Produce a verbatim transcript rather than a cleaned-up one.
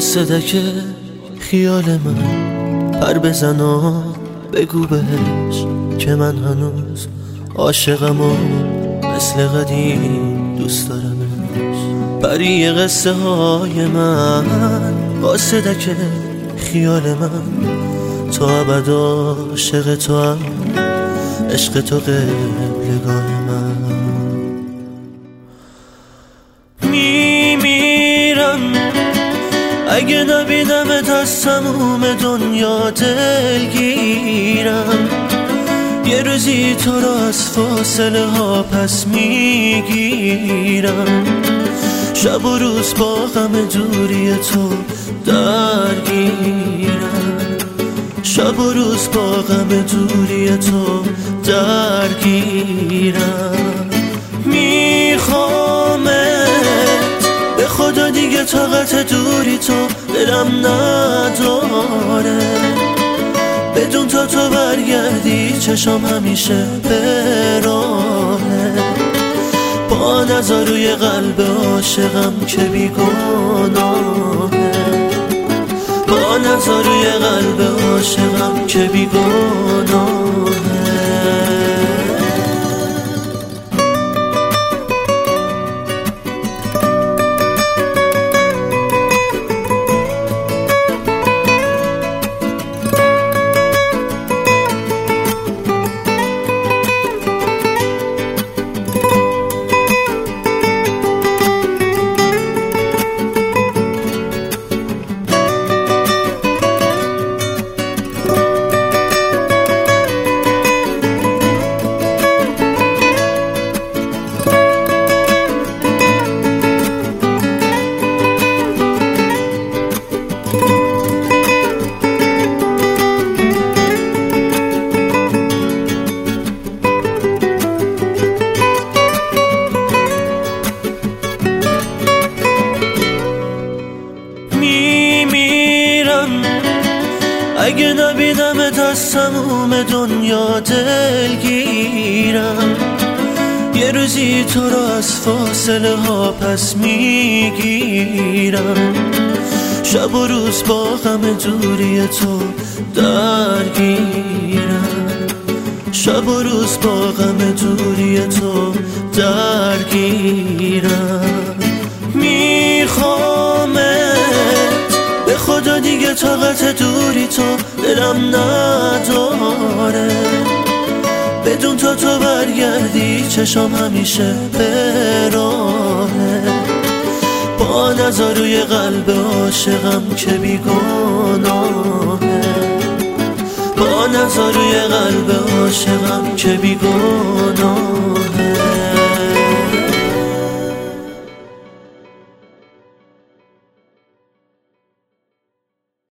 قاصده که خیال من پر بزن و بگو بهش که من هنوز عاشقم و مثل قدیم دوست دارمش. بری قصه های من قاصده که خیال من تا ابد عاشق تو هم، عشق تو قبلگاه من. میمیرم اگه نبینمت از تموم دنیا دلگیرم. یه روزی تو را از فاصله ها پس میگیرم. شب و روز با غم دوری تو درگیرم. شب و روز با غم دوری تو درگیرم. میخوامت به خدا دیگه طاقت دوری تو دلم نداره. بدون تا تو برگردی چشم همیشه به راهه. با نظر روی قلب عاشقم که بیگناهه. با نظر روی قلب عاشقم که بیگناهه. اگه نبینمت از تموم دنیا دلگیرم. یه روزی تو را از فاصله ها پس میگیرم. شب و روز با غم دوری تو درگیرم. شب و روز با غم دوری تو درگیرم. میخوامت به خدا دیگه طاقت دوری تو دلم نداره. بدون تا تو برگردی چشم همیشه به راهه. با نظر روی قلب عاشقم که بیگناهه. با نظر روی قلب عاشقم که بیگناهه.